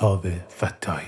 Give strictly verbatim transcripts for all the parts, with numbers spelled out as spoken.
مهتاب فتاحی.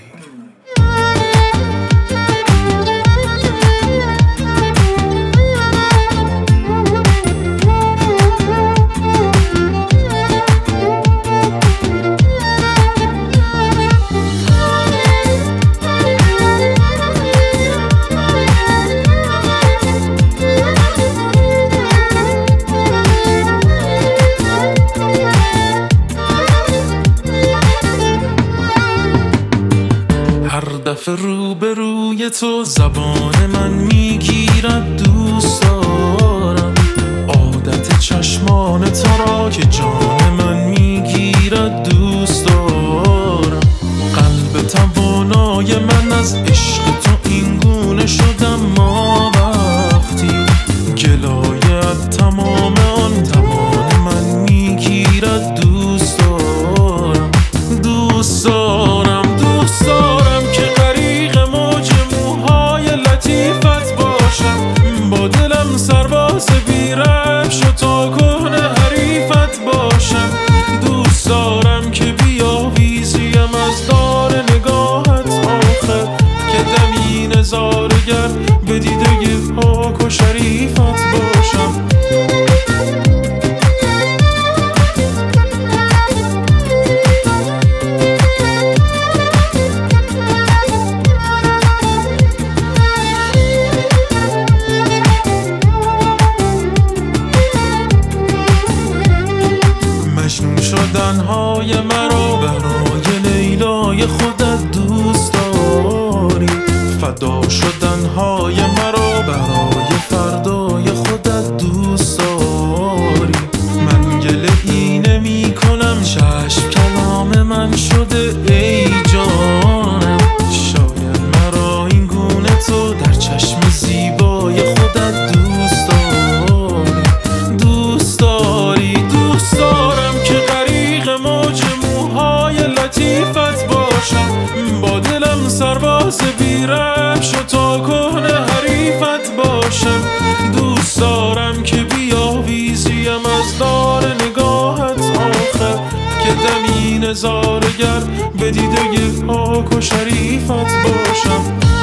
دفعه رو به روی تو زبان من میگیرد، دوست دارم عادت چشمان تو را که جان من میگیرد، دوست دارم قلب توانای من از عشق تو این گونه شدم ما وقتی گلایت تمام آن توان من میگیرد، دوست دارم دوست دارم دوست دارم سرباز بیرفش و تا کهنه حریفت باشم، دوست دارم که بیاویزیم از دار نگاهت آخر که دمی نظارگر به دیده پاک و شریفت باشم. مجنون شدنهای مرا برای لیلای خودت دوست داری، فدا شدنهای مرا برای فردای خودت دوست داری. من گله ای نمی کنم، چشم کلام من شده ای جانم، شاید مرا این گونه تو در چشم زیبای خودت دوست داری، دوست داری دوست دارم لطیفت باشم، با دلم سرباز بیرفش و تا کهنه حریفت باشم، دوست دارم که بیاویزیم از دار نگاهت آخر که دمی نظارگر به دیده پاک و شریفت باشم.